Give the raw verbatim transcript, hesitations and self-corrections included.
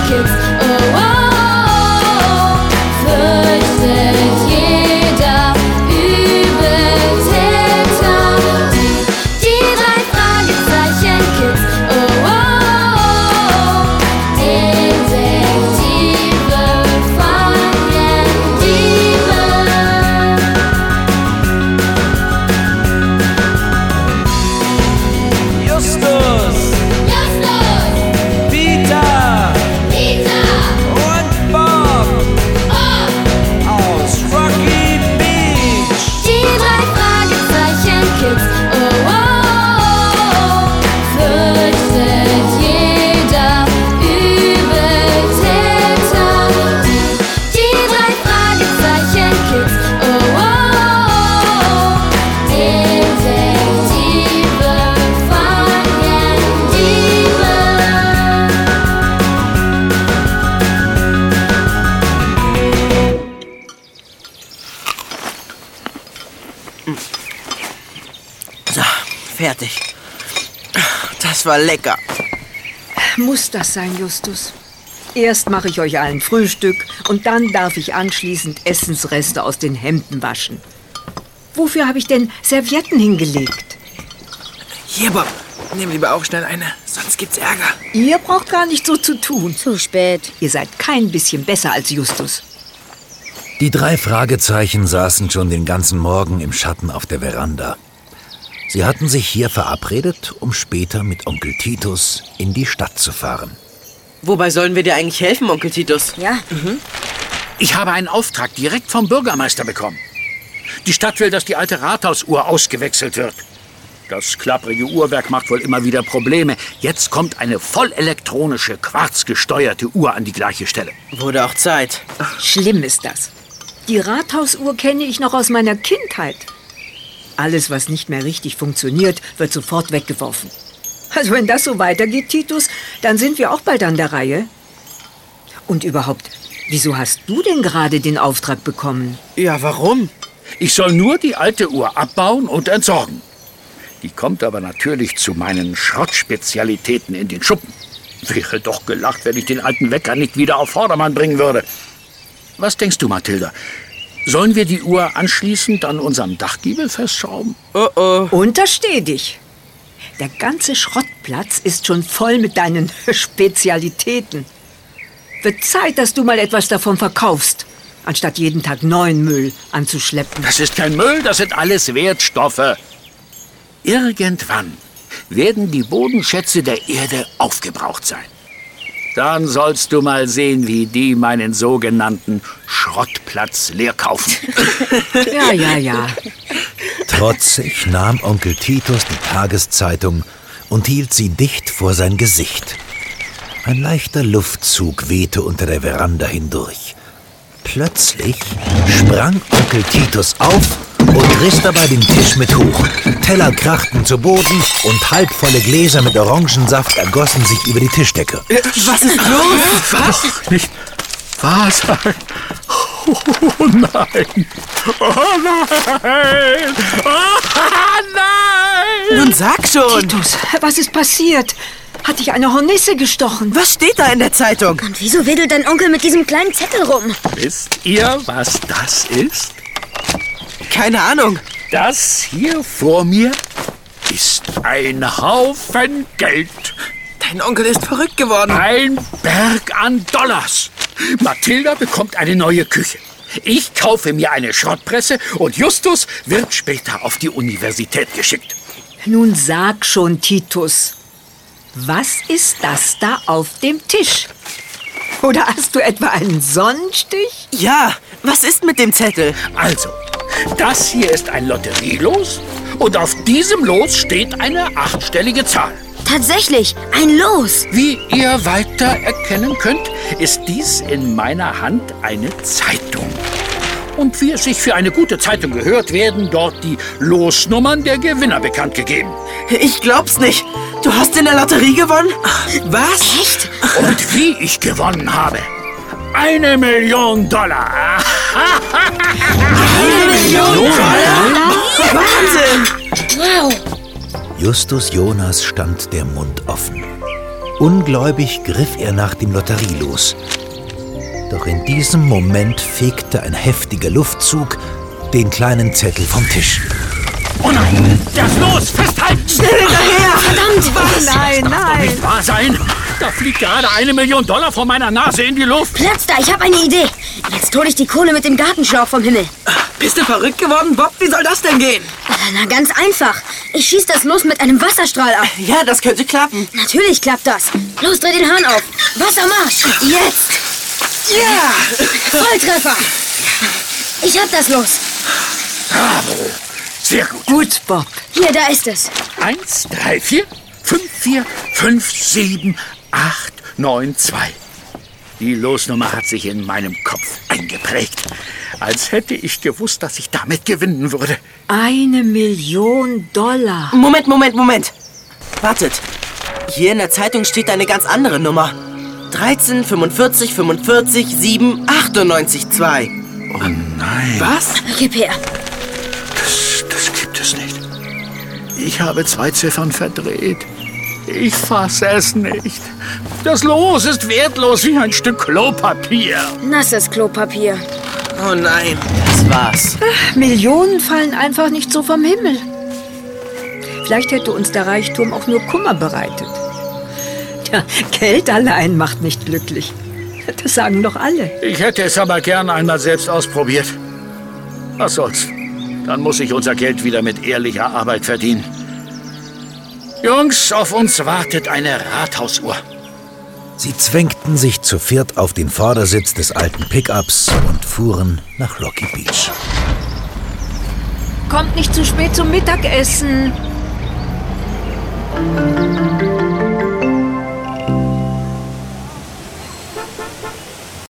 Kids. Oh, oh, oh, fürchtet jeder Übeltäter. Die, die drei Fragezeichen Kids. Oh, oh, oh, Detektive fangen Diebe. Justus, Justus, Peter Peter, und Bob Bob. aus Rocky Beach. Die drei Fragezeichen Kids. Oh, oh, oh, fürchtet jeder Übeltäter. Die, die drei Fragezeichen Kids. Oh, oh, oh, Detektive fangen Diebe. So, fertig. Das war lecker. Muss das sein, Justus? Erst mache ich euch allen Frühstück und dann darf ich anschließend Essensreste aus den Hemden waschen. Wofür habe ich denn Servietten hingelegt? Hier, Bob, nimm lieber auch schnell eine, sonst gibt's Ärger. Ihr braucht gar nicht so zu tun. Zu spät. Ihr seid kein bisschen besser als Justus. Die drei Fragezeichen saßen schon den ganzen Morgen im Schatten auf der Veranda. Sie hatten sich hier verabredet, um später mit Onkel Titus in die Stadt zu fahren. Wobei sollen wir dir eigentlich helfen, Onkel Titus? Ja, Ich habe einen Auftrag direkt vom Bürgermeister bekommen. Die Stadt will, dass die alte Rathausuhr ausgewechselt wird. Das klapprige Uhrwerk macht wohl immer wieder Probleme. Jetzt kommt eine vollelektronische, quarzgesteuerte Uhr an die gleiche Stelle. Wurde auch Zeit. Schlimm ist das. Die Rathausuhr kenne ich noch aus meiner Kindheit. Alles, was nicht mehr richtig funktioniert, wird sofort weggeworfen. Also wenn das so weitergeht, Titus, dann sind wir auch bald an der Reihe. Und überhaupt, wieso hast du denn gerade den Auftrag bekommen? Ja, warum? Ich soll nur die alte Uhr abbauen und entsorgen. Die kommt aber natürlich zu meinen Schrottspezialitäten in den Schuppen. Wäre doch gelacht, wenn ich den alten Wecker nicht wieder auf Vordermann bringen würde. Was denkst du, Mathilda? Sollen wir die Uhr anschließend an unserem Dachgiebel festschrauben? Oh oh. Untersteh dich. Der ganze Schrottplatz ist schon voll mit deinen Spezialitäten. Wird Zeit, dass du mal etwas davon verkaufst, anstatt jeden Tag neuen Müll anzuschleppen. Das ist kein Müll, das sind alles Wertstoffe. Irgendwann werden die Bodenschätze der Erde aufgebraucht sein. Dann sollst du mal sehen, wie die meinen sogenannten Schrottplatz leer kaufen. Ja, ja, ja. Trotzig nahm Onkel Titus die Tageszeitung und hielt sie dicht vor sein Gesicht. Ein leichter Luftzug wehte unter der Veranda hindurch. Plötzlich sprang Onkel Titus auf und riss dabei den Tisch mit hoch. Teller krachten zu Boden und halbvolle Gläser mit Orangensaft ergossen sich über die Tischdecke. Was ist los? Was? Nicht wahr sein. Oh nein. Oh nein. Oh nein. Nun sag schon. Titus, was ist passiert? Hat dich eine Hornisse gestochen? Was steht da in der Zeitung? und wieso wedelt dein Onkel mit diesem kleinen Zettel rum? Wisst ihr, was das ist? Keine Ahnung. Das hier vor mir ist ein Haufen Geld. Dein Onkel ist verrückt geworden. Ein Berg an Dollars. Mathilda bekommt eine neue Küche. Ich kaufe mir eine Schrottpresse und Justus wird später auf die Universität geschickt. Nun sag schon, Titus. Was ist das da auf dem Tisch? Oder hast du etwa einen Sonnenstich? Ja, was ist mit dem Zettel? Also, das hier ist ein Lotterielos und auf diesem Los steht eine achtstellige Zahl. Tatsächlich, ein Los. Wie ihr weiter erkennen könnt, ist dies in meiner Hand eine Zeitung. Und wie es sich für eine gute Zeitung gehört, werden dort die Losnummern der Gewinner bekannt gegeben. Ich glaub's nicht. Du hast in der Lotterie gewonnen? Was? Echt? Und wie ich gewonnen habe. Eine Million Dollar. Eine Million Dollar? Wahnsinn! Wow. Justus Jonas stand der Mund offen. Ungläubig griff er nach dem Lotterielos. Doch in diesem Moment fegte ein heftiger Luftzug den kleinen Zettel vom Tisch. Oh nein, das Los, festhalten! Schnell hinterher! Verdammt! Was? Nein, Das darf doch nicht nein! wahr sein! Da fliegt gerade eine Million Dollar vor meiner Nase in die Luft! Platz da, ich habe eine Idee. Jetzt hole ich die Kohle mit dem Gartenschlauch vom Himmel. Bist du verrückt geworden, Bob? Wie soll das denn gehen? Na, ganz einfach. Ich schieß das Los mit einem Wasserstrahl ab. Ja, das könnte klappen. Natürlich klappt das. Los, dreh den Hahn auf. Wassermarsch. Jetzt. Ja! Volltreffer. Ich hab das Los. Bravo! Sehr gut. Gut, Bob. Hier, da ist es. Eins, drei, vier, fünf, vier, fünf, sieben, acht, neun, zwei. Die Losnummer hat sich in meinem Kopf eingeprägt. Als hätte ich gewusst, dass ich damit gewinnen würde. Eine Million Dollar. Moment, Moment, Moment. Wartet. Hier in der Zeitung steht eine ganz andere Nummer. dreizehn, fünfundvierzig, fünfundvierzig, sieben, achtundneunzig, zwei. Oh nein. Was? Gib her. Das, das gibt es nicht. Ich habe zwei Ziffern verdreht. Ich fasse es nicht. Das Los ist wertlos wie ein Stück Klopapier. Nasses Klopapier. Oh nein. Das war's. Millionen fallen einfach nicht so vom Himmel. Vielleicht hätte uns der Reichtum auch nur Kummer bereitet. Ja, Geld allein macht nicht glücklich. Das sagen doch alle. Ich hätte es aber gern einmal selbst ausprobiert. Was soll's? Dann muss ich unser Geld wieder mit ehrlicher Arbeit verdienen. Jungs, auf uns wartet eine Rathausuhr. Sie zwängten sich zu viert auf den Vordersitz des alten Pickups und fuhren nach Rocky Beach. Kommt nicht zu spät zum Mittagessen.